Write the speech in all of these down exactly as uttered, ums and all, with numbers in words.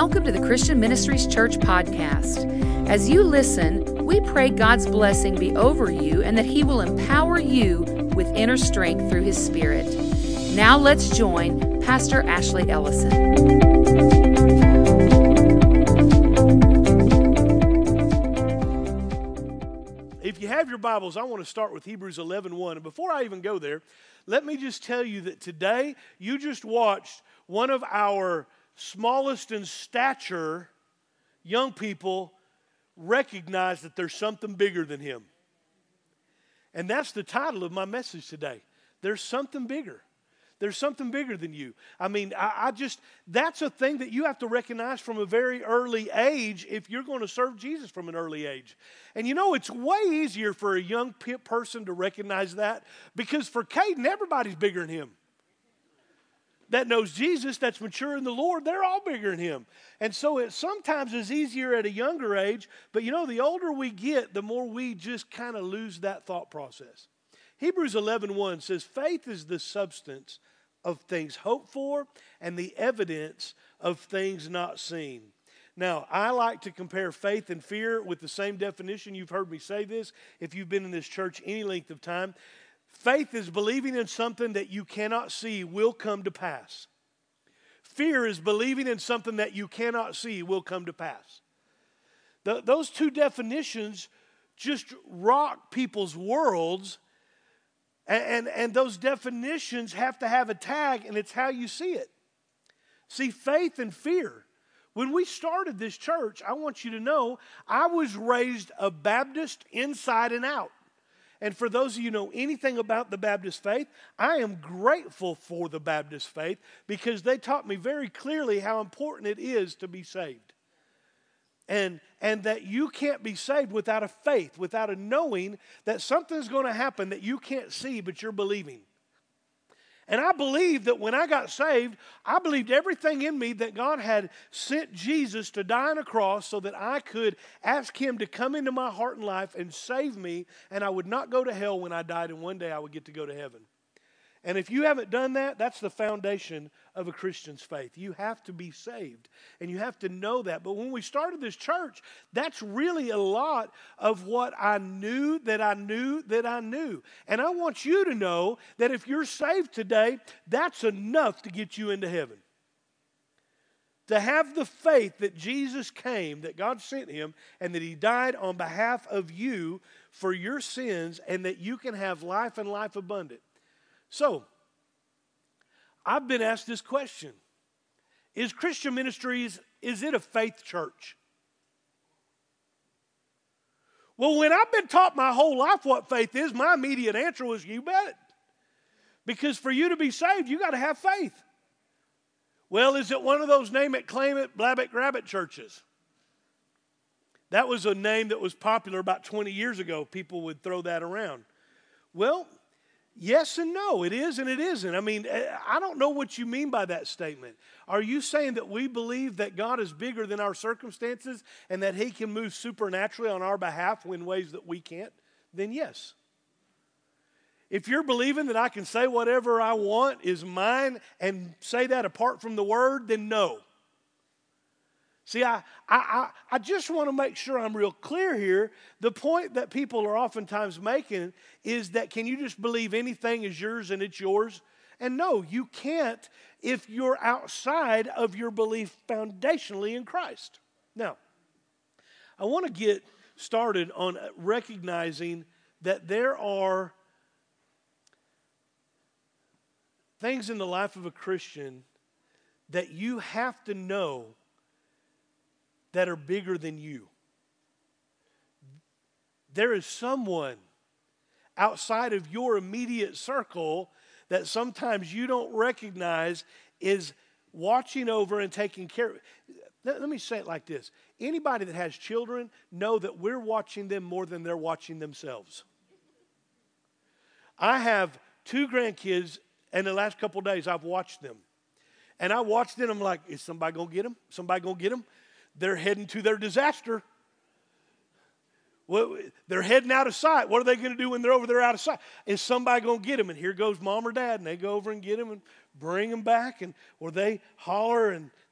Welcome to the Christian Ministries Church podcast. As you listen, we pray God's blessing be over you and that He will empower you with inner strength through His Spirit. Now let's join Pastor Ashley Ellison. If you have your Bibles, I want to start with Hebrews eleven one. And before I even go there, let me just tell you that today you just watched one of our smallest in stature young people recognize that there's something bigger than him. And that's the title of my message today. There's something bigger. There's something bigger than you. I mean, I, I just, that's a thing that you have to recognize from a very early age if you're going to serve Jesus from an early age. And you know, it's way easier for a young person to recognize that because for Caden, everybody's bigger than him. That knows Jesus, that's mature in the Lord, they're all bigger than him. And so it sometimes is easier at a younger age, but you know, the older we get, the more we just kind of lose that thought process. Hebrews eleven one says, faith is the substance of things hoped for and the evidence of things not seen. Now, I like to compare faith and fear with the same definition. You've heard me say this if you've been in this church any length of time. Faith is believing in something that you cannot see will come to pass. Fear is believing in something that you cannot see will come to pass. The, those two definitions just rock people's worlds, and, and, and those definitions have to have a tag, and it's how you see it. See, faith and fear. When we started this church, I want you to know, I was raised a Baptist inside and out. And for those of you who know anything about the Baptist faith, I am grateful for the Baptist faith because they taught me very clearly how important it is to be saved. And, and that you can't be saved without a faith, without a knowing that something's going to happen that you can't see but you're believing. And I believe that when I got saved, I believed everything in me that God had sent Jesus to die on a cross so that I could ask Him to come into my heart and life and save me, and I would not go to hell when I died, and one day I would get to go to heaven. And if you haven't done that, that's the foundation of a Christian's faith. You have to be saved, and you have to know that. But when we started this church, that's really a lot of what I knew that I knew that I knew. And I want you to know that if you're saved today, that's enough to get you into heaven. To have the faith that Jesus came, that God sent Him, and that He died on behalf of you for your sins, and that you can have life and life abundant. So, I've been asked this question. Is Christian Ministries, is it a faith church? Well, when I've been taught my whole life what faith is, my immediate answer was, you bet. Because for you to be saved, you got to have faith. Well, is it one of those name it, claim it, blab it, grab it churches? That was a name that was popular about twenty years ago. People would throw that around. Well, yes and no. It is and it isn't. I mean, I don't know what you mean by that statement. Are you saying that we believe that God is bigger than our circumstances and that He can move supernaturally on our behalf in ways that we can't? Then yes. If you're believing that I can say whatever I want is mine and say that apart from the Word, then no. See, I, I, I just want to make sure I'm real clear here. The point that people are oftentimes making is that can you just believe anything is yours and it's yours? And no, you can't if you're outside of your belief foundationally in Christ. Now, I want to get started on recognizing that there are things in the life of a Christian that you have to know that are bigger than you. There is someone outside of your immediate circle that sometimes you don't recognize is watching over and taking care of. Let, let me say it like this. Anybody that has children know that we're watching them more than they're watching themselves. I have two grandkids, and the last couple of days I've watched them. And I watched them, I'm like, is somebody going to get them? Somebody going to get them? They're heading to their disaster. Well, they're heading out of sight. What are they going to do when they're over there out of sight? Is somebody going to get them? And here goes mom or dad, and they go over and get them and bring them back. And or they holler and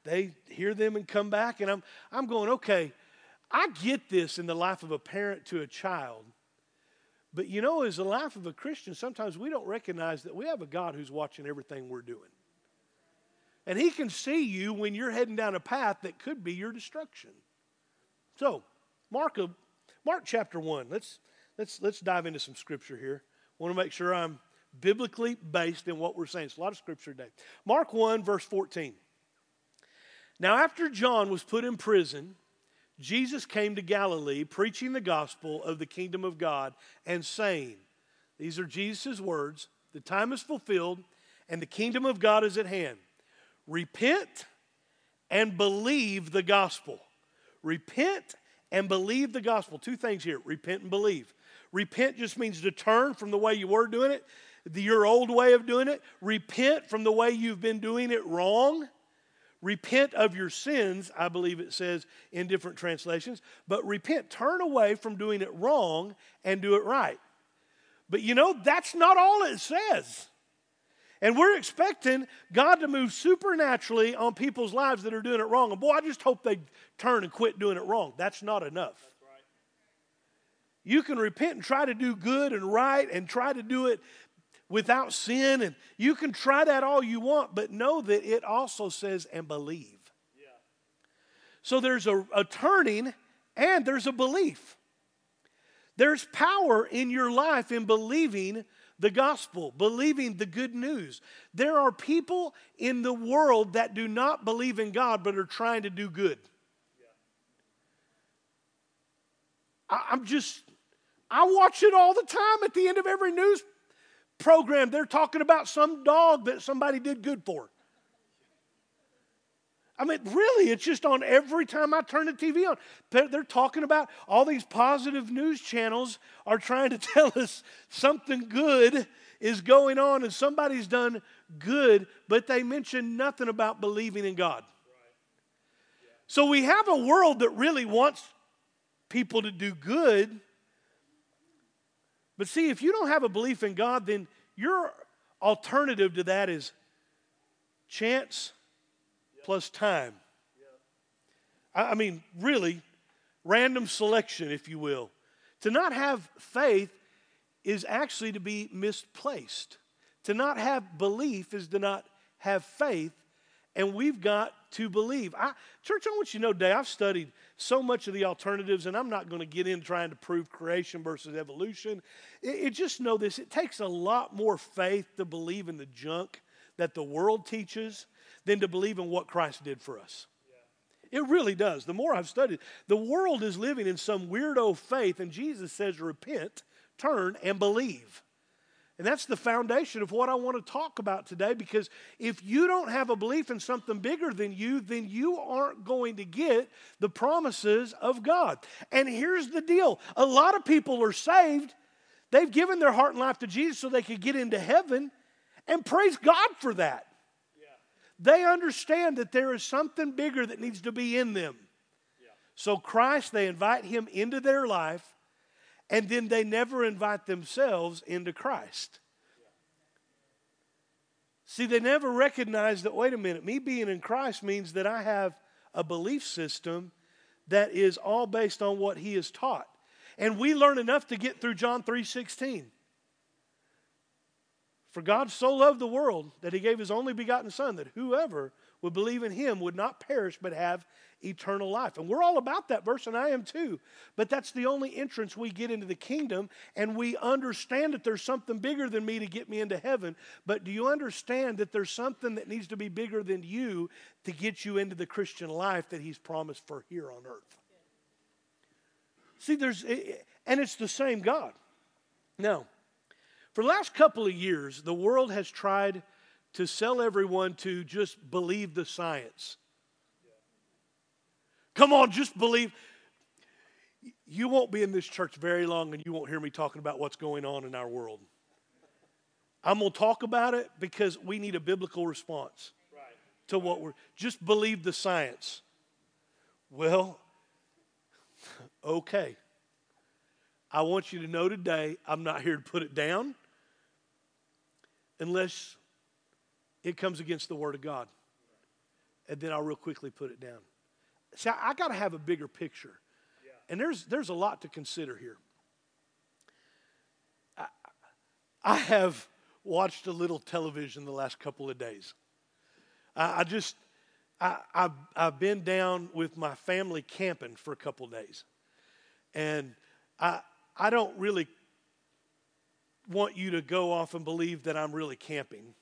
they hear them and come back, and I'm, I'm going, okay, I get this in the life of a parent to a child. But you know, as the life of a Christian, sometimes we don't recognize that we have a God who's watching everything we're doing. And he can see you when you're heading down a path that could be your destruction. So, Mark, Mark chapter one. Let's, let's, let's dive into some scripture here. I want to make sure I'm biblically based in what we're saying. It's a lot of scripture today. Mark one, verse fourteen. Now, after John was put in prison, Jesus came to Galilee, preaching the gospel of the kingdom of God and saying, these are Jesus' words, the time is fulfilled and the kingdom of God is at hand. Repent and believe the gospel. Repent and believe the gospel. Two things here, repent and believe. Repent just means to turn from the way you were doing it, the, your old way of doing it. Repent from the way you've been doing it wrong. Repent of your sins, I believe it says in different translations. But repent, turn away from doing it wrong and do it right. But you know, that's not all it says. And we're expecting God to move supernaturally on people's lives that are doing it wrong. And boy, I just hope they turn and quit doing it wrong. That's not enough. That's right. You can repent and try to do good and right and try to do it without sin, and you can try that all you want, but know that it also says, and believe. Yeah. So there's a, a turning and there's a belief. There's power in your life in believing the gospel, believing the good news. There are people in the world that do not believe in God, but are trying to do good. Yeah. I, I'm just, I watch it all the time at the end of every news program. They're talking about some dog that somebody did good for. I mean, really, it's just on every time I turn the T V on. They're talking about all these positive news channels are trying to tell us something good is going on and somebody's done good, but they mention nothing about believing in God. Right. Yeah. So we have a world that really wants people to do good. But see, if you don't have a belief in God, then your alternative to that is chance yep. plus time. Yep. I mean, really, random selection, if you will. To not have faith is actually to be misplaced. To not have belief is to not have faith, and we've got to believe. I, church, I want you to know today, I've studied so much of the alternatives, and I'm not going to get in trying to prove creation versus evolution. It, it just know this, it takes a lot more faith to believe in the junk that the world teaches than to believe in what Christ did for us. Yeah. It really does. The more I've studied, the world is living in some weirdo faith, and Jesus says repent, turn, and believe. And that's the foundation of what I want to talk about today, because if you don't have a belief in something bigger than you, then you aren't going to get the promises of God. And here's the deal. A lot of people are saved. They've given their heart and life to Jesus so they could get into heaven, and praise God for that. Yeah. They understand that there is something bigger that needs to be in them. Yeah. So Christ, they invite him into their life, and then they never invite themselves into Christ. See, they never recognize that, wait a minute, me being in Christ means that I have a belief system that is all based on what he has taught. And we learn enough to get through John three sixteen. For God so loved the world that he gave his only begotten Son, that whoever would believe in him would not perish but have eternal life. And we're all about that verse, and I am too. But that's the only entrance we get into the kingdom, and we understand that there's something bigger than me to get me into heaven. But do you understand that there's something that needs to be bigger than you to get you into the Christian life that he's promised for here on earth? See, there's, and it's the same God. Now, for the last couple of years, the world has tried to sell everyone to just believe the science. Come on, just believe. You won't be in this church very long and you won't hear me talking about what's going on in our world. I'm going to talk about it because we need a biblical response right. to what we're, just believe the science. Well, okay. I want you to know today, I'm not here to put it down unless it comes against the Word of God. and then I'll real quickly put it down. See, I, I got to have a bigger picture. Yeah. And there's, there's a lot to consider here. I, I have watched a little television the last couple of days. I, I just, I, I've, I've been down with my family camping for a couple of days. And I, I don't really want you to go off and believe that I'm really camping.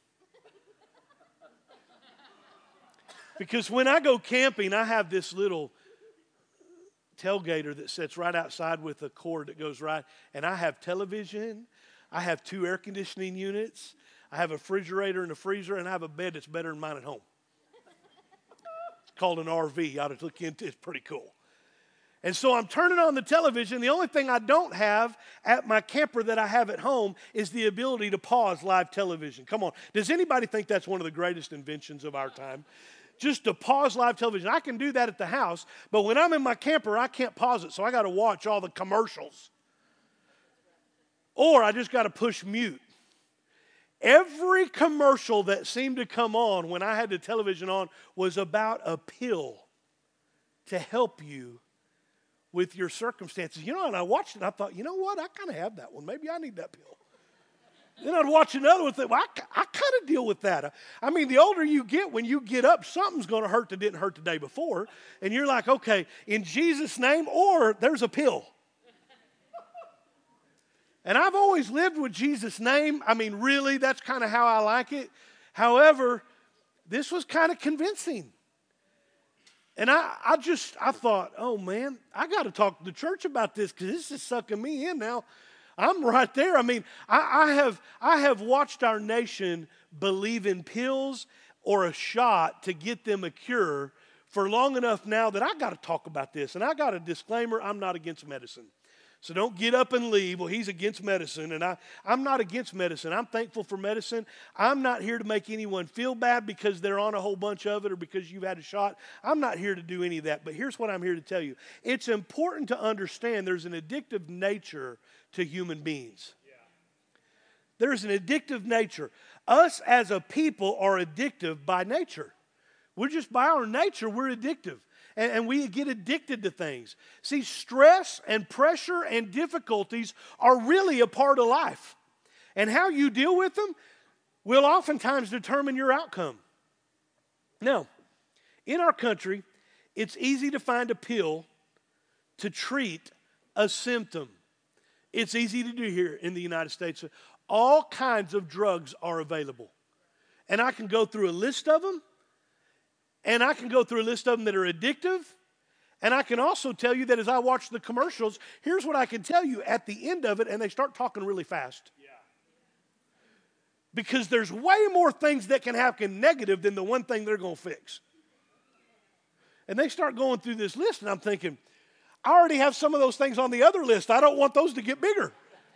Because when I go camping, I have this little tailgater that sits right outside with a cord that goes right. And I have television. I have two air conditioning units. I have a refrigerator and a freezer. And I have a bed that's better than mine at home. It's called an R V. You ought to look into it. It's pretty cool. And so I'm turning on the television. The only thing I don't have at my camper that I have at home is the ability to pause live television. Come on. Does anybody think that's one of the greatest inventions of our time? Just to pause live television. I can do that at the house, but when I'm in my camper, I can't pause it, so I got to watch all the commercials. Or I just got to push mute. Every commercial that seemed to come on when I had the television on was about a pill to help you with your circumstances. You know, and I watched it, and I thought, you know what? I kind of have that one. Maybe I need that pill. Then I'd watch another one and think, well, I, I kind of deal with that. I mean, the older you get, when you get up, something's going to hurt that didn't hurt the day before. And you're like, okay, in Jesus' name, or there's a pill. And I've always lived with Jesus' name. I mean, really, that's kind of how I like it. However, this was kind of convincing. And I, I just, I thought, oh, man, I got to talk to the church about this because this is sucking me in now. I'm right there. I mean, I, I have I have watched our nation believe in pills or a shot to get them a cure for long enough now that I got to talk about this. And I got a disclaimer, I'm not against medicine. So don't get up and leave. Well, he's against medicine, and I, I'm not against medicine. I'm thankful for medicine. I'm not here to make anyone feel bad because they're on a whole bunch of it or because you've had a shot. I'm not here to do any of that. But here's what I'm here to tell you. It's important to understand there's an addictive nature to human beings. Yeah. There's an addictive nature. Us as a people are addictive by nature. We're just by our nature, we're addictive. And, and we get addicted to things. See, stress and pressure and difficulties are really a part of life. And how you deal with them will oftentimes determine your outcome. Now, in our country, it's easy to find a pill to treat a symptom. It's easy to do here in the United States. All kinds of drugs are available. And I can go through a list of them. And I can go through a list of them that are addictive. And I can also tell you that as I watch the commercials, here's what I can tell you at the end of it, and they start talking really fast. Yeah. Because there's way more things that can happen negative than the one thing they're going to fix. And they start going through this list, and I'm thinking, I already have some of those things on the other list. I don't want those to get bigger.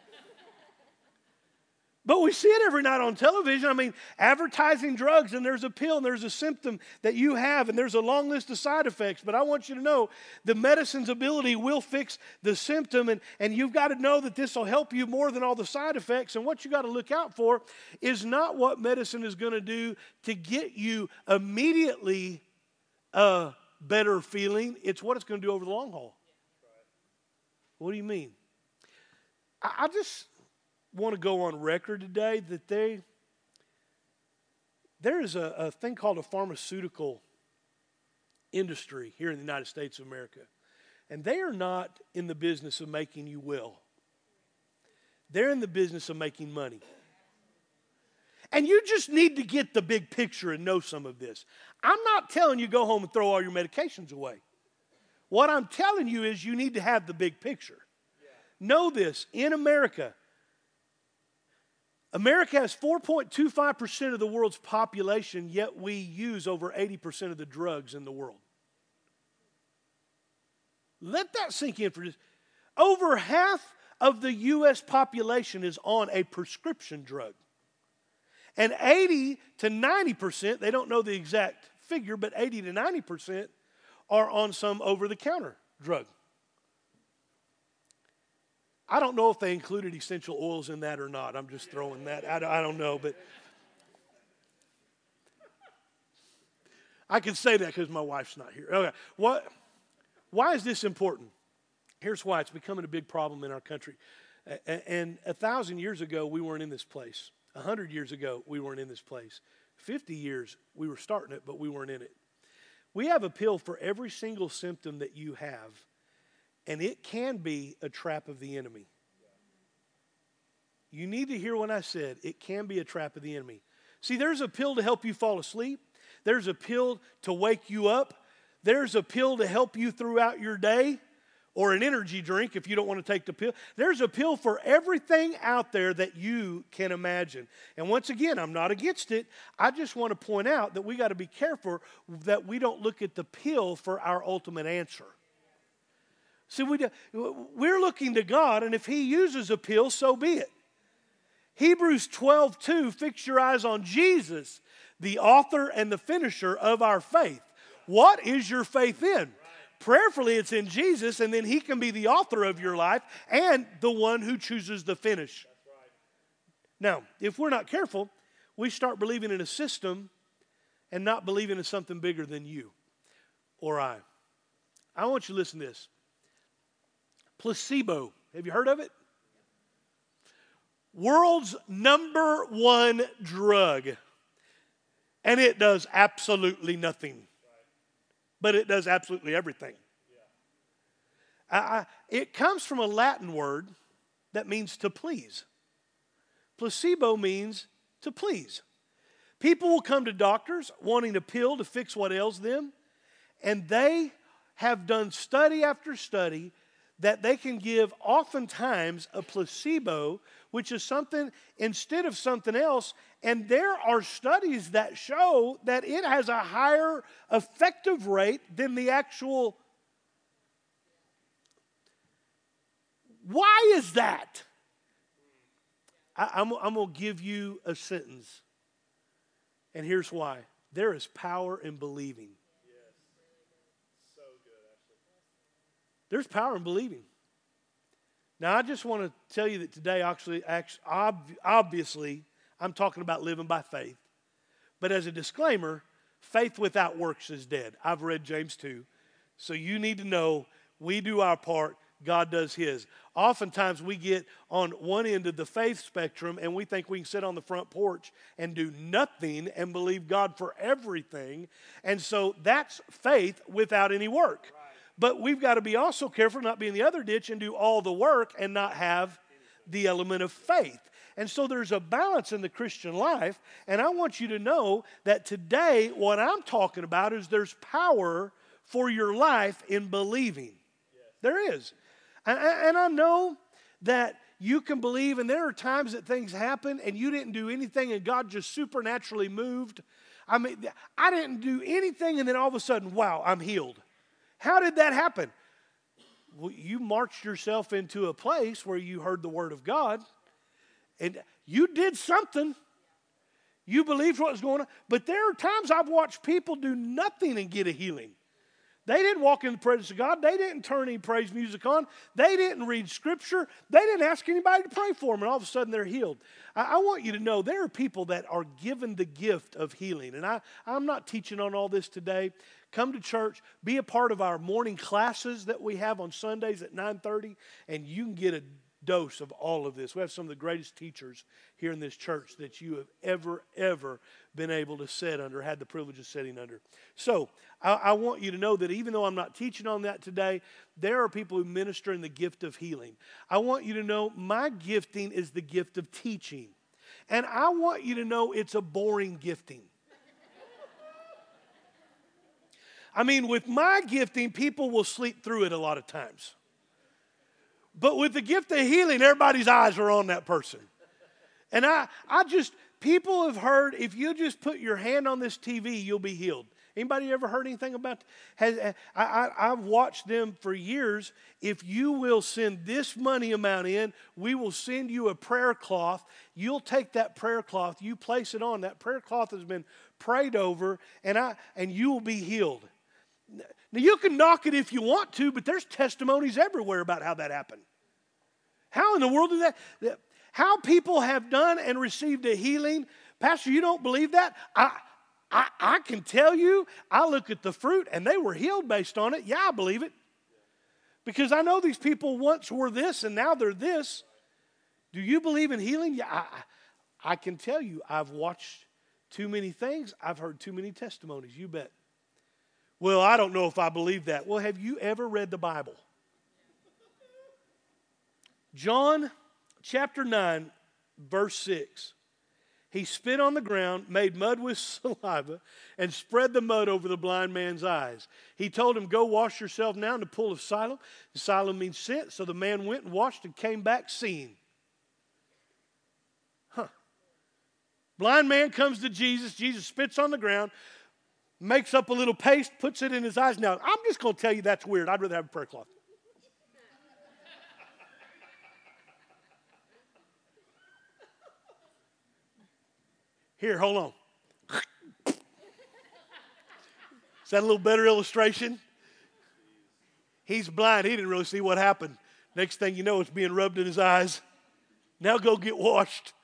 But we see it every night on television. I mean, advertising drugs, and there's a pill, and there's a symptom that you have, and there's a long list of side effects. But I want you to know the medicine's ability will fix the symptom, and, and you've got to know that this will help you more than all the side effects. And what you got to look out for is not what medicine is going to do to get you immediately a better feeling. It's what it's going to do over the long haul. What do you mean? I, I just want to go on record today that they there is a, a thing called a pharmaceutical industry here in the United States of America. And they are not in the business of making you well. They're in the business of making money. And you just need to get the big picture and know some of this. I'm not telling you go home and throw all your medications away. What I'm telling you is you need to have the big picture. Yeah. Know this, in America, America has four point two five percent of the world's population, yet we use over eighty percent of the drugs in the world. Let that sink in for just. Over half of the U S population is on a prescription drug. And eighty to ninety percent, they don't know the exact figure, but eighty to ninety percent are on some over-the-counter drug. I don't know if they included essential oils in that or not. I'm just throwing that. I, I don't know, but I can say that because my wife's not here. Okay. What? Why is this important? Here's why. It's becoming a big problem in our country. And a thousand years ago, we weren't in this place. A hundred years ago, we weren't in this place. Fifty years, we were starting it, but we weren't in it. We have a pill for every single symptom that you have, and it can be a trap of the enemy. You need to hear what I said. It can be a trap of the enemy. See, there's a pill to help you fall asleep. There's a pill to wake you up. There's a pill to help you throughout your day, or an energy drink if you don't want to take the pill. There's a pill for everything out there that you can imagine. And once again, I'm not against it. I just want to point out that we got to be careful that we don't look at the pill for our ultimate answer. See, we do, we're looking to God, and if He uses a pill, so be it. Hebrews twelve two, fix your eyes on Jesus, the author and the finisher of our faith. What is your faith in? Prayerfully, it's in Jesus, and then He can be the author of your life and the one who chooses the finish. Now, if we're not careful, we start believing in a system and not believing in something bigger than you or I. I want you to listen to this. Placebo. Have you heard of it? World's number one drug. And it does absolutely nothing. But it does absolutely everything. I, I, it comes from a Latin word that means to please. Placebo means to please. People will come to doctors wanting a pill to fix what ails them, and they have done study after study that they can give oftentimes a placebo, which is something instead of something else. And there are studies that show that it has a higher effective rate than the actual. Why is that? I, I'm, I'm going to give you a sentence. And here's why. There is power in believing. There's power in believing. Now, I just want to tell you that today, actually, actually obviously, I'm talking about living by faith. But as a disclaimer, faith without works is dead. I've read James two. So you need to know we do our part, God does His. Oftentimes we get on one end of the faith spectrum and we think we can sit on the front porch and do nothing and believe God for everything. And so that's faith without any work. Right. But we've got to be also careful not be in the other ditch and do all the work and not have the element of faith. And so there's a balance in the Christian life. And I want you to know that today what I'm talking about is there's power for your life in believing. Yes. There is. And, and I know that you can believe, and there are times that things happen and you didn't do anything and God just supernaturally moved. I mean, I didn't do anything and then all of a sudden, wow, I'm healed. How did that happen? Well, you marched yourself into a place where you heard the word of God and you did something. You believed what was going on. But there are times I've watched people do nothing and get a healing. They didn't walk in the presence of God. They didn't turn any praise music on. They didn't read scripture. They didn't ask anybody to pray for them, and all of a sudden they're healed. I, I want you to know there are people that are given the gift of healing, and I, I'm not teaching on all this today. Come to church, be a part of our morning classes that we have on Sundays at nine thirty, and you can get a dose of all of this. We have some of the greatest teachers here in this church that you have ever, ever been able to sit under, had the privilege of sitting under. So I, I want you to know that even though I'm not teaching on that today, there are people who minister in the gift of healing. I want you to know my gifting is the gift of teaching. And I want you to know it's a boring gifting. I mean, with my gifting, people will sleep through it a lot of times. But with the gift of healing, everybody's eyes are on that person. And I, I just, people have heard, if you just put your hand on this T V, you'll be healed. Anybody ever heard anything about that? Has, I, I, I've watched them for years. If you will send this money amount in, we will send you a prayer cloth. You'll take that prayer cloth, you place it on. That prayer cloth has been prayed over, and I and you will be healed. Now, you can knock it if you want to, but there's testimonies everywhere about how that happened. How in the world did that? How people have done and received a healing. Pastor, you don't believe that? I, I, I can tell you, I look at the fruit and they were healed based on it. Yeah, I believe it. Because I know these people once were this and now they're this. Do you believe in healing? Yeah, I, I can tell you, I've watched too many things. I've heard too many testimonies. You bet. Well, I don't know if I believe that. Well, have you ever read the Bible? John chapter nine, verse six. He spit on the ground, made mud with saliva, and spread the mud over the blind man's eyes. He told him, go wash yourself now in the pool of Siloam. Siloam means sent. So the man went and washed and came back seeing. Huh. Blind man comes to Jesus. Jesus spits on the ground, makes up a little paste, puts it in his eyes. Now, I'm just going to tell you that's weird. I'd rather have a prayer cloth. Here, hold on. Is that a little better illustration? He's blind. He didn't really see what happened. Next thing you know, it's being rubbed in his eyes. Now go get washed.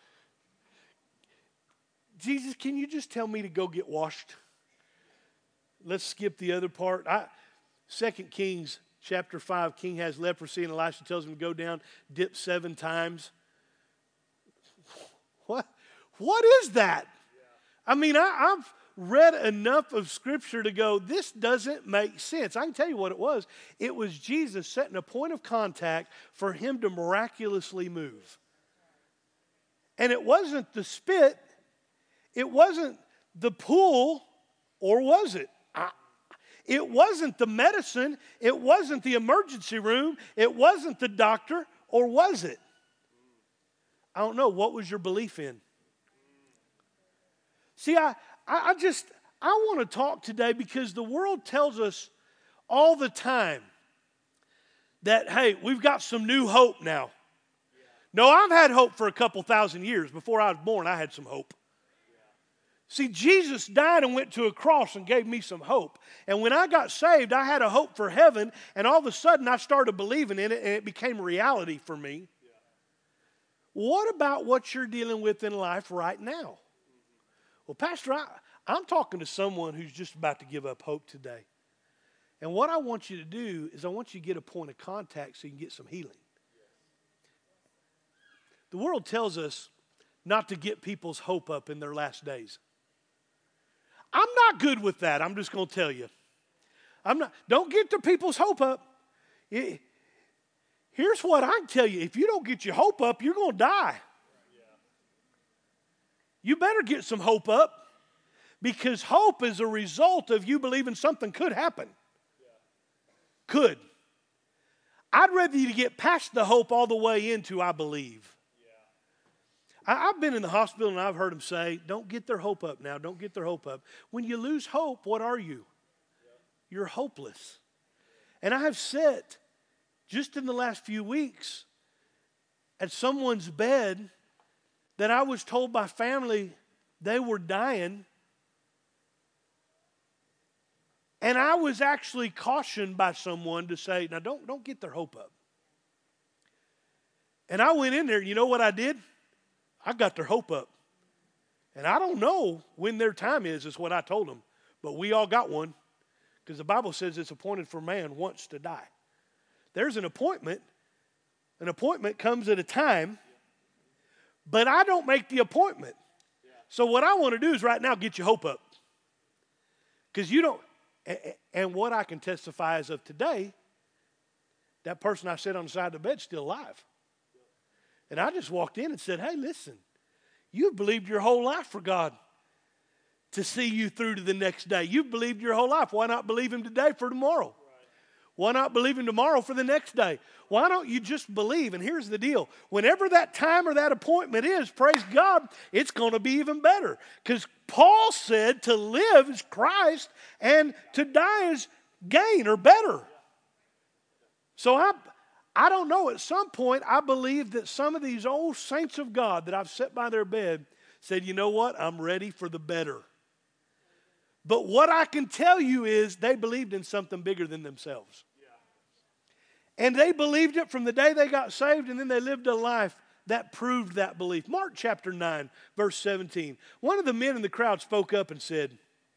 Jesus, can you just tell me to go get washed? Let's skip the other part. I, Second Kings chapter five, king has leprosy and Elisha tells him to go down, dip seven times. What? What is that? I mean, I, I've read enough of Scripture to go, this doesn't make sense. I can tell you what it was. It was Jesus setting a point of contact for him to miraculously move. And it wasn't the spit. It wasn't the pool, or was it? I, it wasn't the medicine. It wasn't the emergency room. It wasn't the doctor, or was it? I don't know. What was your belief in? See, I, I just, I want to talk today because the world tells us all the time that, hey, we've got some new hope now. Yeah. No, I've had hope for a couple thousand years. Before I was born, I had some hope. Yeah. See, Jesus died and went to a cross and gave me some hope. And when I got saved, I had a hope for heaven, and all of a sudden I started believing in it, and it became reality for me. Yeah. What about what you're dealing with in life right now? Well, Pastor, I, I'm talking to someone who's just about to give up hope today. And what I want you to do is I want you to get a point of contact so you can get some healing. The world tells us not to get people's hope up in their last days. I'm not good with that. I'm just going to tell you. I'm not. Don't get the people's hope up. It, here's what I can tell you. If you don't get your hope up, you're going to die. You better get some hope up, because hope is a result of you believing something could happen. Yeah. Could. I'd rather you get past the hope all the way into I believe. Yeah. I, I've been in the hospital and I've heard them say, don't get their hope up now, don't get their hope up. When you lose hope, what are you? Yeah. You're hopeless. And I have sat just in the last few weeks at someone's bed that I was told by family they were dying. And I was actually cautioned by someone to say, now don't, don't get their hope up. And I went in there, and you know what I did? I got their hope up. And I don't know when their time is, is what I told them. But we all got one, because the Bible says it's appointed for man once to die. There's an appointment. An appointment comes at a time. But I don't make the appointment. Yeah. So what I want to do is right now get your hope up. Because you don't, and what I can testify as of today, that person I sat on the side of the bed is still alive. And I just walked in and said, hey, listen, you've believed your whole life for God to see you through to the next day. You've believed your whole life. Why not believe him today for tomorrow? Why not believe him tomorrow for the next day? Why don't you just believe? And here's the deal. Whenever that time or that appointment is, praise God, it's going to be even better. Because Paul said to live is Christ and to die is gain or better. So I, I don't know. At some point, I believe that some of these old saints of God that I've set by their bed said, you know what? I'm ready for the better. But what I can tell you is they believed in something bigger than themselves. And they believed it from the day they got saved, and then they lived a life that proved that belief. Mark chapter nine, verse seventeen. One of the men in the crowd spoke up and said,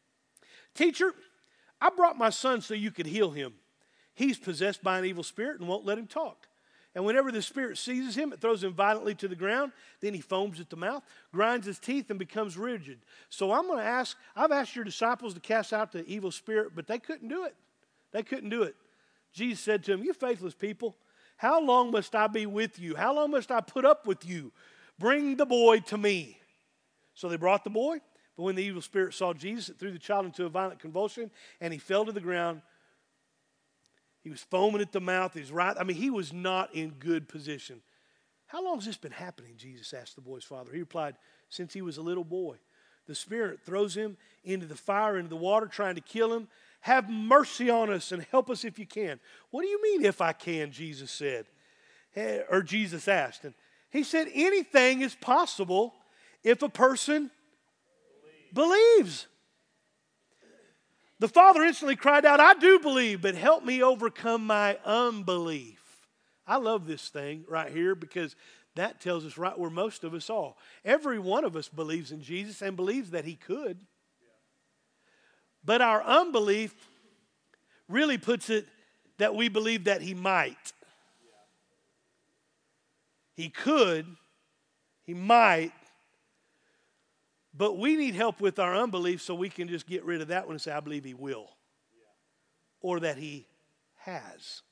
Teacher, I brought my son so you could heal him. He's possessed by an evil spirit and won't let him talk. And whenever the spirit seizes him, it throws him violently to the ground. Then he foams at the mouth, grinds his teeth, and becomes rigid. So I'm going to ask, I've asked your disciples to cast out the evil spirit, but they couldn't do it. They couldn't do it. Jesus said to him, you faithless people, how long must I be with you? How long must I put up with you? Bring the boy to me. So they brought the boy. But when the evil spirit saw Jesus, it threw the child into a violent convulsion, and he fell to the ground. He was foaming at the mouth. He was right. I mean, he was not in good position. How long has this been happening? Jesus asked the boy's father. He replied, since he was a little boy. The spirit throws him into the fire, into the water, trying to kill him. Have mercy on us and help us if you can. What do you mean if I can, Jesus said? Or Jesus asked. And he said, anything is possible if a person believes. believes. The father instantly cried out, I do believe, but help me overcome my unbelief. I love this thing right here because that tells us right where most of us are. Every one of us believes in Jesus and believes that he could. But our unbelief really puts it that we believe that he might. He could, he might, but we need help with our unbelief so we can just get rid of that one and say, I believe he will. Or that he has.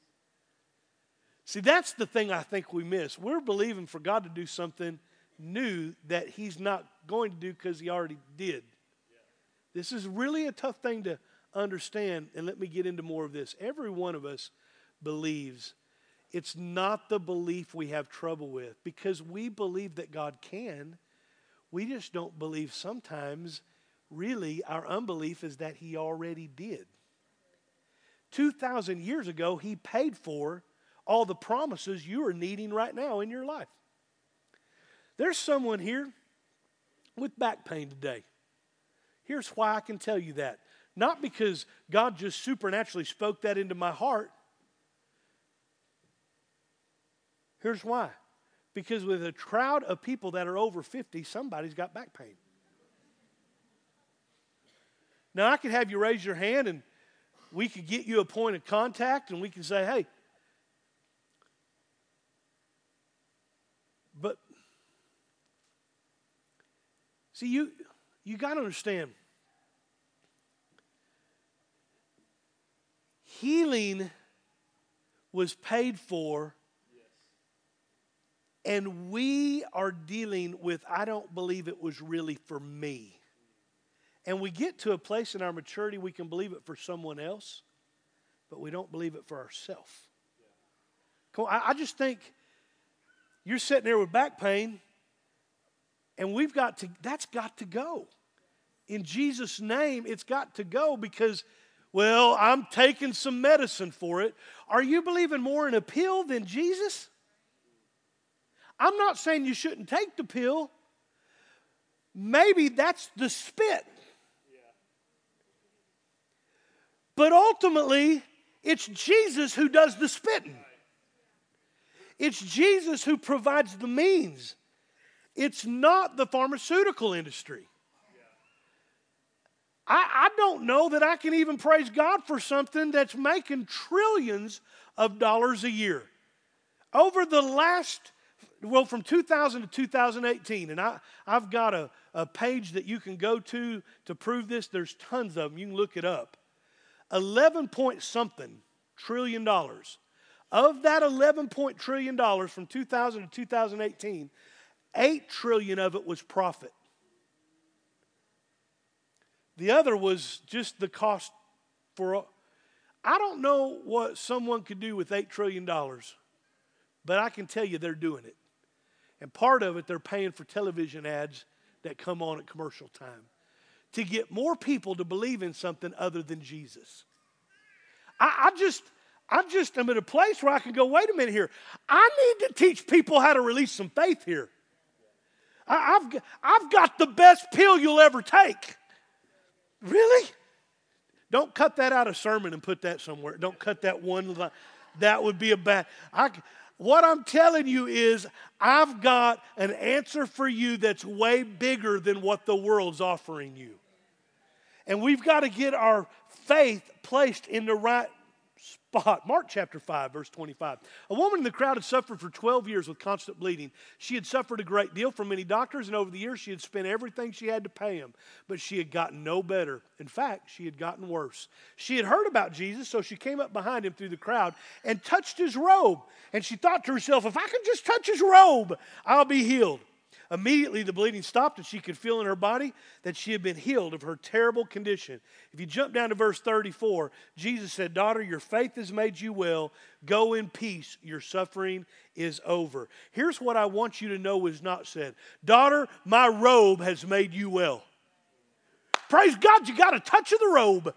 See, that's the thing I think we miss. We're believing for God to do something new that he's not going to do because he already did. This is really a tough thing to understand, and let me get into more of this. Every one of us believes. It's not the belief we have trouble with, because we believe that God can. We just don't believe sometimes, really, our unbelief is that he already did. two thousand years ago, he paid for all the promises you are needing right now in your life. There's someone here with back pain today. Here's why I can tell you that. Not because God just supernaturally spoke that into my heart. Here's why. Because with a crowd of people that are over fifty, somebody's got back pain. Now, I could have you raise your hand and we could get you a point of contact and we can say, hey, but see, you, you got to understand, healing was paid for. And we are dealing with, I don't believe it was really for me. And we get to a place in our maturity we can believe it for someone else, but we don't believe it for ourselves. Come on, I, I just think you're sitting there with back pain, and we've got to, that's got to go. In Jesus' name, it's got to go because, well, I'm taking some medicine for it. Are you believing more in a pill than Jesus? I'm not saying you shouldn't take the pill. Maybe that's the spit. But ultimately, it's Jesus who does the spitting. It's Jesus who provides the means. It's not the pharmaceutical industry. I, I don't know that I can even praise God for something that's making trillions of dollars a year. Over the last Well, from two thousand to two thousand eighteen, and I, I've got a, a page that you can go to to prove this. There's tons of them. You can look it up. eleven point something trillion dollars. Of that eleven point trillion dollars from two thousand to two thousand eighteen, eight trillion of it was profit. The other was just the cost for. I don't know what someone could do with eight trillion dollars, but I can tell you they're doing it. And part of it, they're paying for television ads that come on at commercial time to get more people to believe in something other than Jesus. I, I just, I just am at a place where I can go, wait a minute here. I need to teach people how to release some faith here. I, I've, I've got the best pill you'll ever take. Really? Don't cut that out of sermon and put that somewhere. Don't cut that one line. That would be a bad. I, What I'm telling you is I've got an answer for you that's way bigger than what the world's offering you. And we've got to get our faith placed in the right spot. Mark chapter five, verse twenty-five. A woman in the crowd had suffered for twelve years with constant bleeding. She had suffered a great deal from many doctors, and over the years she had spent everything she had to pay him. But she had gotten no better. In fact, she had gotten worse. She had heard about Jesus, so she came up behind him through the crowd and touched his robe. And she thought to herself, if I could just touch his robe, I'll be healed. Immediately the bleeding stopped, and she could feel in her body that she had been healed of her terrible condition. If you jump down to verse thirty-four, Jesus said, daughter, your faith has made you well. Go in peace. Your suffering is over. Here's what I want you to know is not said. Daughter, my robe has made you well. Praise God, you got a touch of the robe.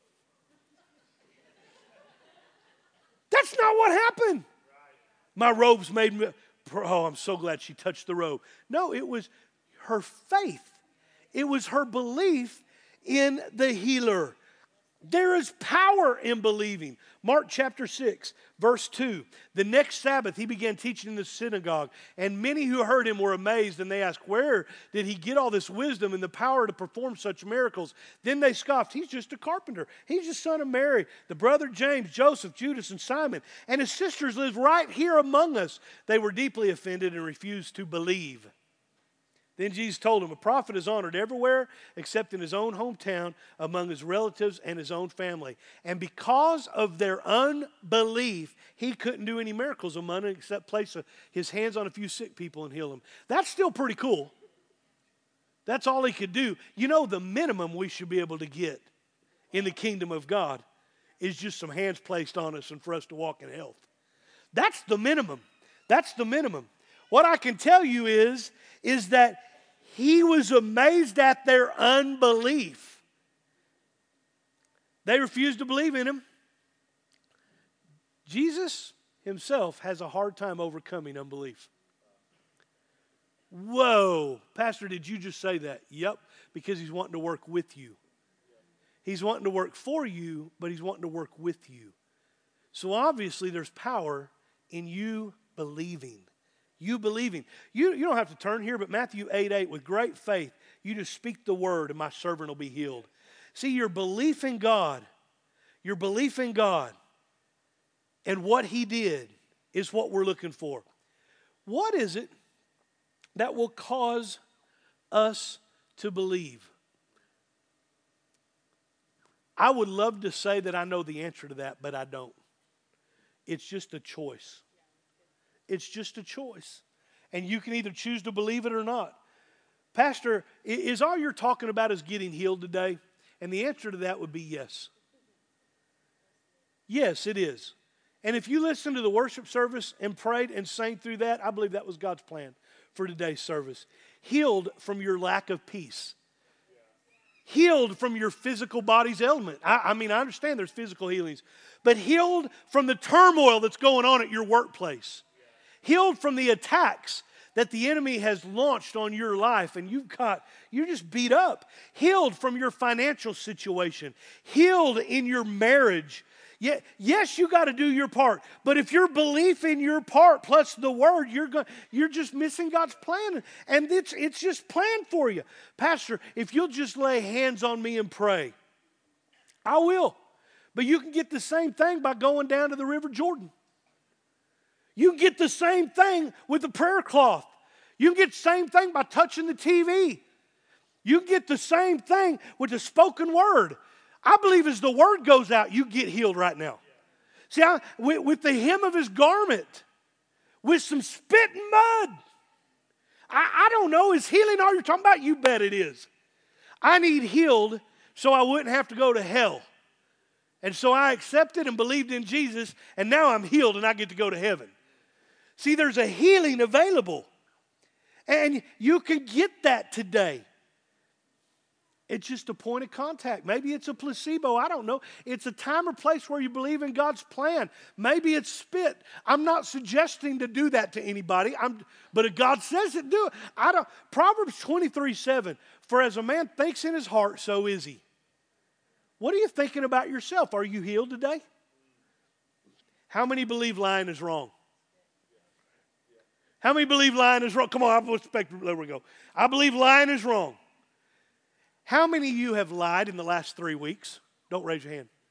That's not what happened. My robe's made me... Oh, I'm so glad she touched the robe. No, it was her faith. It was her belief in the healer. There is power in believing. Mark chapter six, verse two. The next Sabbath, he began teaching in the synagogue, and many who heard him were amazed, and they asked, where did he get all this wisdom and the power to perform such miracles? Then they scoffed, he's just a carpenter. He's the son of Mary, the brother James, Joseph, Judas, and Simon, and his sisters live right here among us. They were deeply offended and refused to believe. Then Jesus told him, a prophet is honored everywhere except in his own hometown, among his relatives and his own family. And because of their unbelief, he couldn't do any miracles among them except place a, his hands on a few sick people and heal them. That's still pretty cool. That's all he could do. You know, the minimum we should be able to get in the kingdom of God is just some hands placed on us and for us to walk in health. That's the minimum. That's the minimum. What I can tell you is, is that he was amazed at their unbelief. They refused to believe in him. Jesus himself has a hard time overcoming unbelief. Whoa, Pastor, did you just say that? Yep, because he's wanting to work with you. He's wanting to work for you, but he's wanting to work with you. So obviously there's power in you believing. You believing. You, you don't have to turn here, but Matthew eight eight, with great faith, you just speak the word and my servant will be healed. See, your belief in God, your belief in God and what he did is what we're looking for. What is it that will cause us to believe? I would love to say that I know the answer to that, but I don't. It's just a choice. It's just a choice. And you can either choose to believe it or not. Pastor, is all you're talking about is getting healed today? And the answer to that would be yes. Yes, it is. And if you listen to the worship service and prayed and sang through that, I believe that was God's plan for today's service. Healed from your lack of peace. Healed from your physical body's ailment. I, I mean, I understand there's physical healings. But healed from the turmoil that's going on at your workplace. Healed from the attacks that the enemy has launched on your life and you've got, you're just beat up. Healed from your financial situation. Healed in your marriage. Yeah, yes, you got to do your part. But if your belief in your part plus the word, you're going, you're just missing God's plan. And it's, it's just planned for you. Pastor, if you'll just lay hands on me and pray, I will. But you can get the same thing by going down to the River Jordan. You can get the same thing with the prayer cloth. You can get the same thing by touching the T V. You can get the same thing with the spoken word. I believe as the word goes out, you get healed right now. See, I, with, with the hem of his garment, with some spit and mud. I, I don't know, is healing all you're talking about? You bet it is. I need healed so I wouldn't have to go to hell. And so I accepted and believed in Jesus, and now I'm healed and I get to go to heaven. See, there's a healing available. And you can get that today. It's just a point of contact. Maybe it's a placebo. I don't know. It's a time or place where you believe in God's plan. Maybe it's spit. I'm not suggesting to do that to anybody. I'm, but if God says it, do it. I don't. Proverbs twenty-three seven, for as a man thinks in his heart, so is he. What are you thinking about yourself? Are you healed today? How many believe lying is wrong? How many believe lying is wrong? Come on, I expect, there we go. I believe lying is wrong. How many of you have lied in the last three weeks? Don't raise your hand.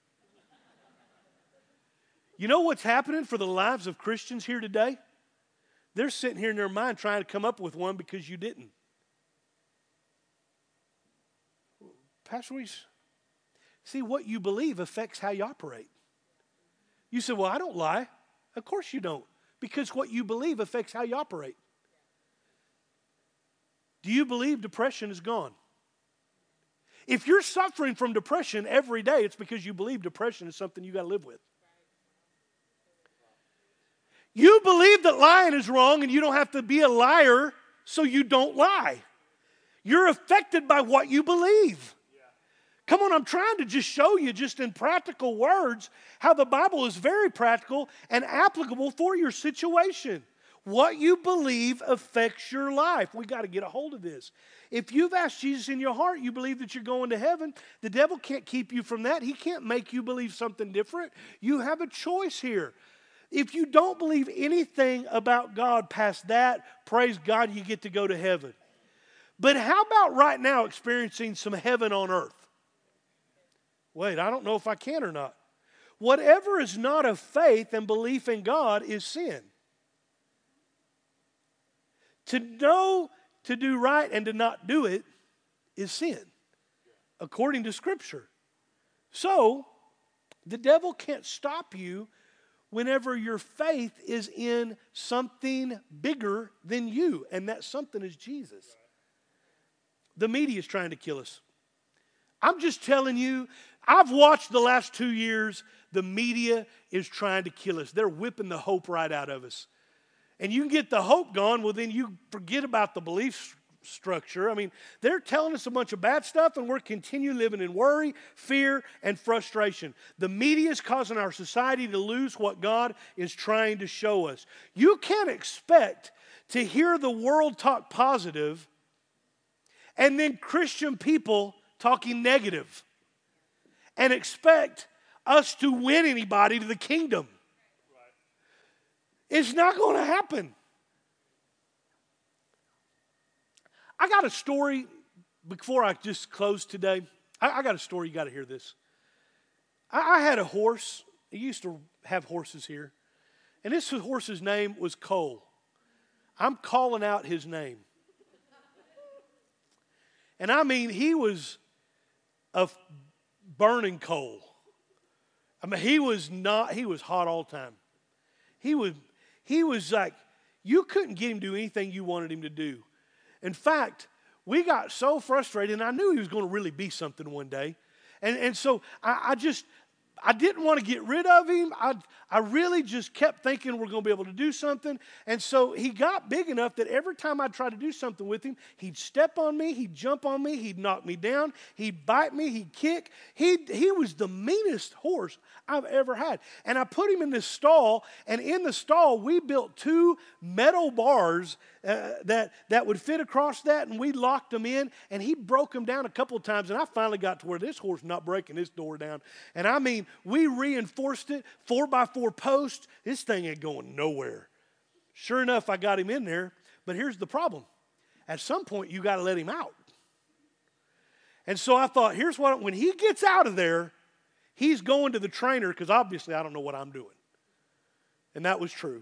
You know what's happening for the lives of Christians here today? They're sitting here in their mind trying to come up with one because you didn't. Pastor Reese, see, what you believe affects how you operate. You say, well, I don't lie. Of course you don't, because what you believe affects how you operate. Do you believe depression is gone? If you're suffering from depression every day, it's because you believe depression is something you got to live with. You believe that lying is wrong and you don't have to be a liar, so you don't lie. You're affected by what you believe. Come on, I'm trying to just show you just in practical words how the Bible is very practical and applicable for your situation. What you believe affects your life. We got to get a hold of this. If you've asked Jesus in your heart, you believe that you're going to heaven, the devil can't keep you from that. He can't make you believe something different. You have a choice here. If you don't believe anything about God past that, praise God, you get to go to heaven. But how about right now experiencing some heaven on earth? Wait, I don't know if I can or not. Whatever is not of faith and belief in God is sin. To know to do right and to not do it is sin, according to Scripture. So, the devil can't stop you whenever your faith is in something bigger than you, and that something is Jesus. The media is trying to kill us. I'm just telling you, I've watched the last two years, the media is trying to kill us. They're whipping the hope right out of us. And you can get the hope gone, well, then you forget about the belief structure. I mean, they're telling us a bunch of bad stuff, and we're continuing living in worry, fear, and frustration. The media is causing our society to lose what God is trying to show us. You can't expect to hear the world talk positive and then Christian people talking negative and expect us to win anybody to the kingdom. It's not going to happen. I got a story before I just close today. I, I got a story. You got to hear this. I, I had a horse. I used to have horses here. And this horse's name was Cole. I'm calling out his name. And I mean, he was a burning coal. I mean, he was not, he was hot all the time. He was, he was like, you couldn't get him to do anything you wanted him to do. In fact, we got so frustrated, and I knew he was going to really be something one day. And, and so I, I just, I didn't want to get rid of him. I, I really just kept thinking we're going to be able to do something. And so he got big enough that every time I'd try to do something with him, he'd step on me, he'd jump on me, he'd knock me down, he'd bite me, he'd kick. He, he was the meanest horse I've ever had. And I put him in this stall, and in the stall, we built two metal bars uh, that, that would fit across that, and we locked them in, and he broke them down a couple of times, and I finally got to where this horse is not breaking this door down. And I mean, we reinforced it, four by four posts. This thing ain't going nowhere. Sure enough, I got him in there, but here's the problem. At some point, you got to let him out. And so I thought, here's what, when he gets out of there, he's going to the trainer, because obviously I don't know what I'm doing. And that was true.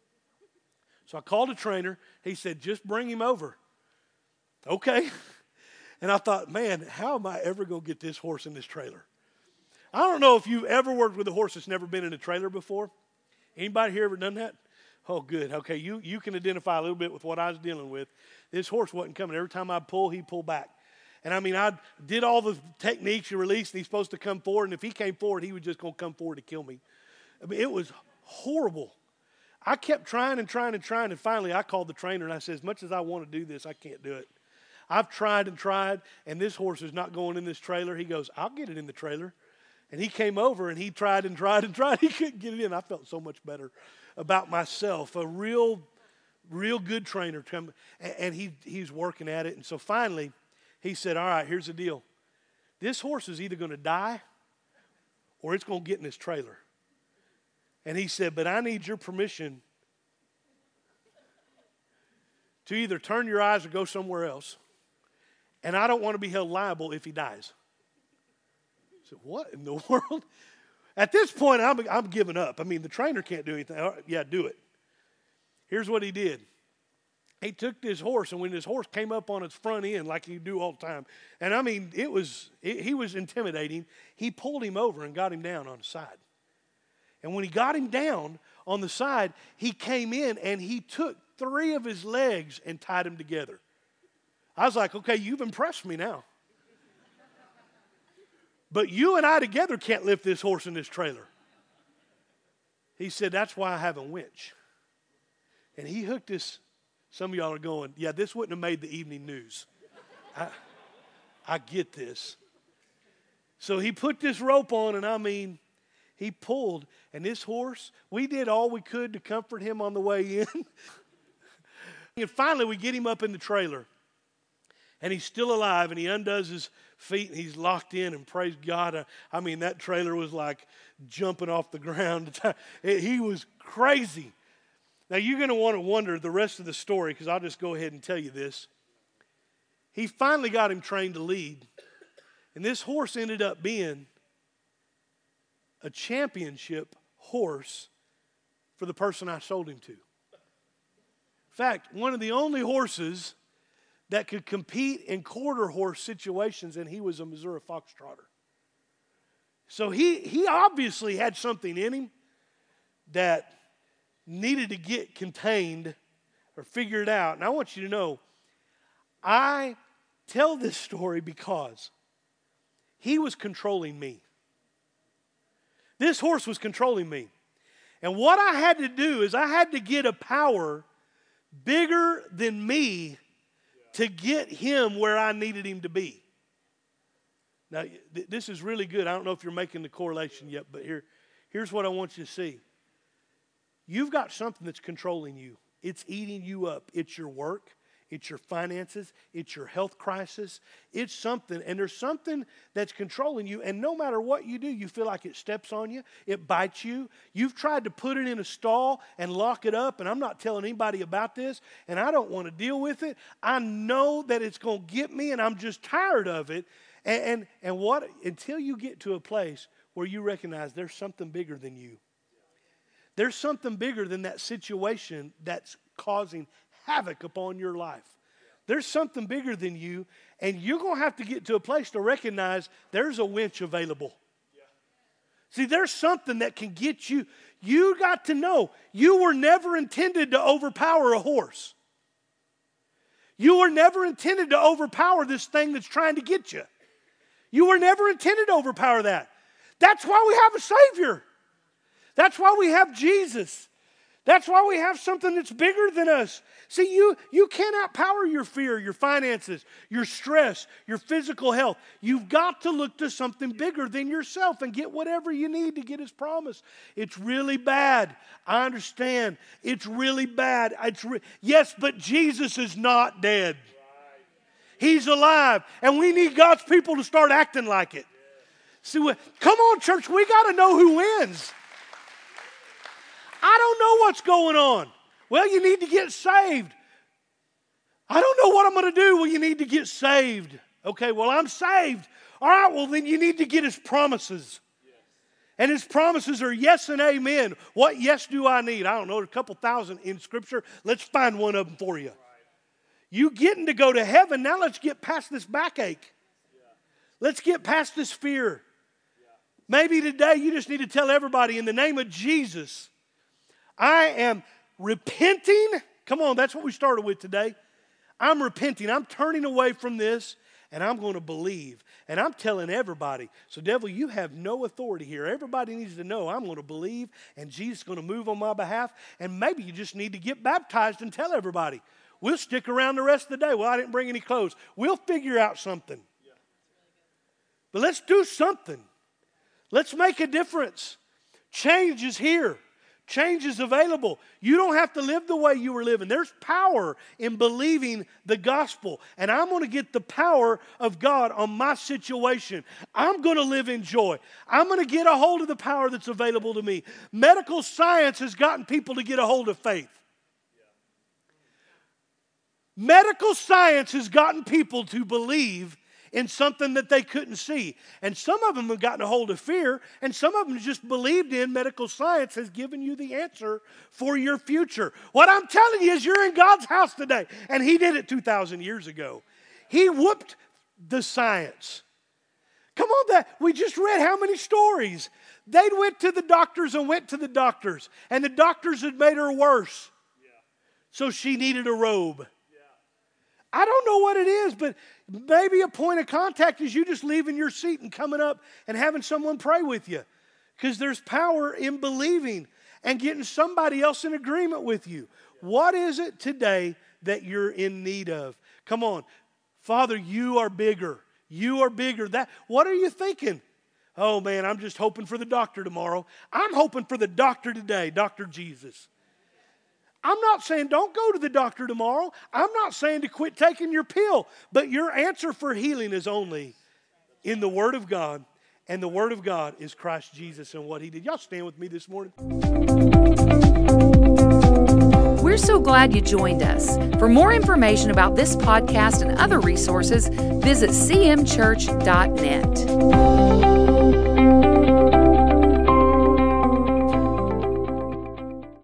So I called a trainer. He said, just bring him over. Okay. And I thought, man, how am I ever going to get this horse in this trailer? I don't know if you've ever worked with a horse that's never been in a trailer before. Anybody here ever done that? Oh, good. Okay, you, you can identify a little bit with what I was dealing with. This horse wasn't coming. Every time I'd pull, he'd pull back. And I mean, I did all the techniques you released, and he's supposed to come forward. And if he came forward, he was just going to come forward to kill me. I mean, it was horrible. I kept trying and trying and trying, and finally I called the trainer, and I said, as much as I want to do this, I can't do it. I've tried and tried, and this horse is not going in this trailer. He goes, I'll get it in the trailer. And he came over, and he tried and tried and tried. He couldn't get it in. I felt so much better about myself. A real, real good trainer. And he, he's working at it. And so finally, he said, all right, here's the deal. This horse is either going to die or it's going to get in this trailer. And he said, but I need your permission to either turn your eyes or go somewhere else. and I don't want to be held liable if he dies. I said, what in the world? At this point, I'm, I'm giving up. I mean, the trainer can't do anything. All right, yeah, do it. Here's what he did. He took this horse, and when this horse came up on its front end, like you do all the time, and I mean, it was it, he was intimidating. He pulled him over and got him down on the side. And when he got him down on the side, he came in and he took three of his legs and tied them together. I was like, okay, you've impressed me now. But you and I together can't lift this horse in this trailer. He said, that's why I have a winch. And he hooked this. Some of y'all are going, yeah, this wouldn't have made the evening news. I, I get this. So he put this rope on, and I mean, he pulled. And this horse, we did all we could to comfort him on the way in. And finally, we get him up in the trailer. And he's still alive, and he undoes his feet, and he's locked in, and praise God. I, I mean, that trailer was like jumping off the ground. He was crazy. Now, you're going to want to wonder the rest of the story, because I'll just go ahead and tell you this. He finally got him trained to lead, and this horse ended up being a championship horse for the person I sold him to. In fact, one of the only horses that could compete in quarter horse situations, and he was a Missouri Foxtrotter. So he, he obviously had something in him that needed to get contained or figured out. And I want you to know, I tell this story because he was controlling me. This horse was controlling me. And what I had to do is I had to get a power bigger than me to get him where I needed him to be. Now, th- this is really good. I don't know if you're making the correlation yet, but here, here's what I want you to see. You've got something that's controlling you. It's eating you up. It's your work. It's your finances. It's your health crisis. It's something, and there's something that's controlling you, and no matter what you do, you feel like it steps on you. It bites you. You've tried to put it in a stall and lock it up, and I'm not telling anybody about this, and I don't want to deal with it. I know that it's going to get me, and I'm just tired of it. And, and, and what, until you get to a place where you recognize there's something bigger than you. There's something bigger than that situation that's causing havoc upon your life. There's something bigger than you, and you're going to have to get to a place to recognize there's a winch available. Yeah. See, there's something that can get you. You got to know you were never intended to overpower a horse. You were never intended to overpower this thing that's trying to get you. You were never intended to overpower that. That's why we have a Savior. That's why we have Jesus. That's why we have something that's bigger than us. See, you, you can't outpower your fear, your finances, your stress, your physical health. You've got to look to something bigger than yourself and get whatever you need to get His promise. It's really bad. I understand. It's really bad. It's re- yes, but Jesus is not dead. He's alive. And we need God's people to start acting like it. See, we, come on, church. We got to know who wins. I don't know what's going on. Well, you need to get saved. I don't know what I'm going to do. Well, you need to get saved. Okay, well, I'm saved. All right, well, then you need to get His promises. Yes. And His promises are yes and amen. What yes do I need? I don't know, a couple thousand in Scripture. Let's find one of them for you. Right. You getting to go to heaven. Now let's get past this backache. Yeah. Let's get past this fear. Yeah. Maybe today you just need to tell everybody in the name of Jesus, I am repenting. Come on, that's what we started with today. I'm repenting. I'm turning away from this, and I'm going to believe. And I'm telling everybody, so devil, you have no authority here. Everybody needs to know I'm going to believe, and Jesus is going to move on my behalf. And maybe you just need to get baptized and tell everybody. We'll stick around the rest of the day. Well, I didn't bring any clothes. We'll figure out something. But let's do something. Let's make a difference. Change is here. Change is available. You don't have to live the way you were living. There's power in believing the gospel. And I'm going to get the power of God on my situation. I'm going to live in joy. I'm going to get a hold of the power that's available to me. Medical science has gotten people to get a hold of faith. Medical science has gotten people to believe in something that they couldn't see. And some of them have gotten a hold of fear, and some of them just believed in medical science has given you the answer for your future. What I'm telling you is you're in God's house today, and He did it two thousand years ago. He whooped the science. Come on, that we just read how many stories. They went to the doctors and went to the doctors, and the doctors had made her worse. Yeah. So she needed a robe. I don't know what it is, but maybe a point of contact is you just leaving your seat and coming up and having someone pray with you. Because there's power in believing and getting somebody else in agreement with you. What is it today that you're in need of? Come on. Father, you are bigger. You are bigger. That, what are you thinking? Oh, man, I'm just hoping for the doctor tomorrow. I'm hoping for the doctor today, Doctor Jesus. I'm not saying don't go to the doctor tomorrow. I'm not saying to quit taking your pill. But your answer for healing is only in the Word of God. And the Word of God is Christ Jesus and what He did. Y'all stand with me this morning. We're so glad you joined us. For more information about this podcast and other resources, visit c m church dot net.